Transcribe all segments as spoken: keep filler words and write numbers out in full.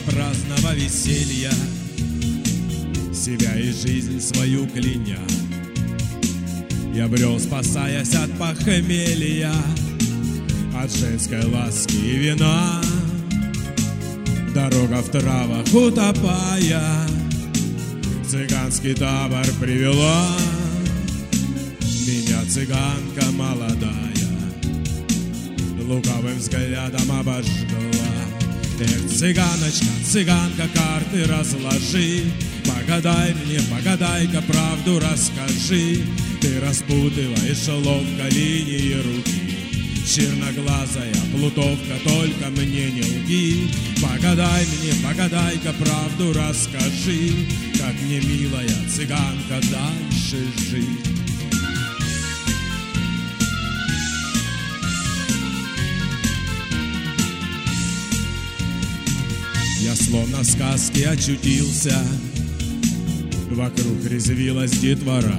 праздного веселья, себя и жизнь свою кляня. Я брел, спасаясь от похмелья, от женской ласки и вина. Дорога в травах утопая, цыганский табор привела. Меня цыганка молодая лукавым взглядом обожгла. Эх, цыганочка, цыганка, карты разложи, погадай мне, погадай-ка, правду расскажи. Ты распутываешь ловко линии руки, черноглазая плутовка, только мне не лги. Погадай мне, погадай-ка, правду расскажи, как мне, милая цыганка, дальше жить. Я словно в сказке очутился, вокруг резвилась детвора,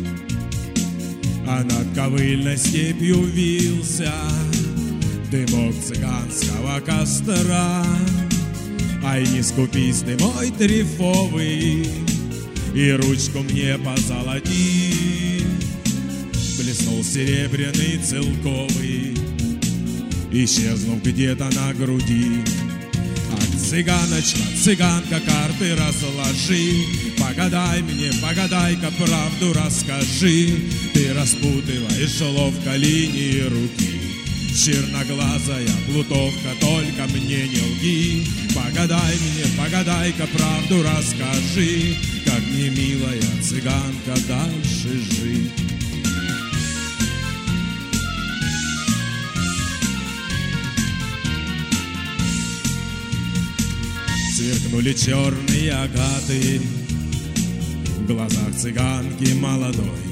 а над ковыльной степью вился дымок цыганского костра. Ай, не скупись ты, мой трефовый, и ручку мне позолоти. Блеснул серебряный целковый, исчезнув где-то на груди. Цыганочка, цыганка, карты разложи, погадай мне, погадай-ка, правду расскажи. Ты распутываешь ловко линии руки, черноглазая плутовка, только мне не лги. Погадай мне, погадай-ка, правду расскажи, как мне, милая цыганка, дальше жить. Сверкнули черные агаты в глазах цыганки молодой,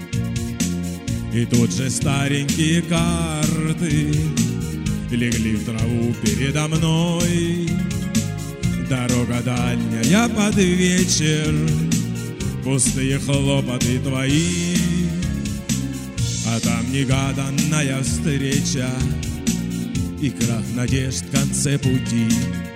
и тут же старенькие карты легли в траву передо мной. Дорога дальняя под вечер, пустые хлопоты твои, а там негаданная встреча и крах надежд в конце пути.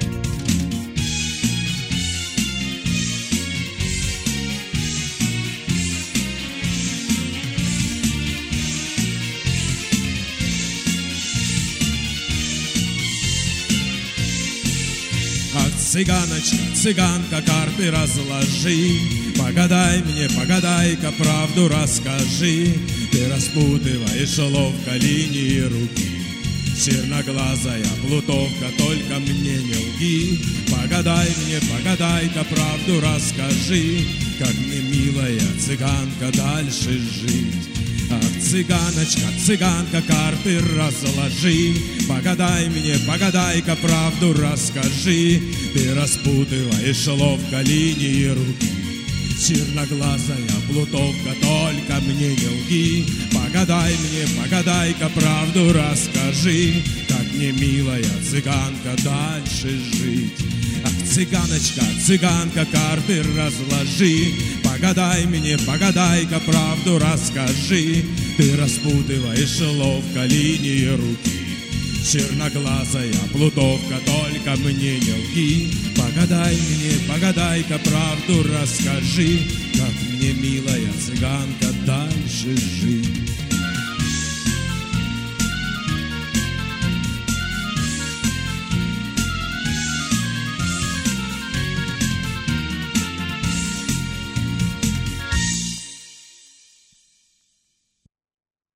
Цыганочка, цыганка, карты разложи, погадай мне, погадай-ка, правду расскажи. Ты распутываешь ловко линии руки, черноглазая плутовка, только мне не лги. Погадай мне, погадай-ка, правду расскажи, как мне, милая цыганка, дальше жить. Ах, цыганочка, цыганка, карты разложи, погадай мне, погадай-ка, правду расскажи. Ты распутываешь ловко линии руки, черноглазая плутовка, только мне не лги. Погадай мне, погадай-ка, правду расскажи, как мне, милая цыганка, дальше жить. Ах, цыганочка, цыганка, карты разложи, погадай мне, погадай-ка, правду расскажи. Ты распутываешь ловко линии руки, черноглазая плутовка, только мне не лги. Погадай мне, погадай-ка, правду расскажи, как мне, милая цыганка, дальше жить.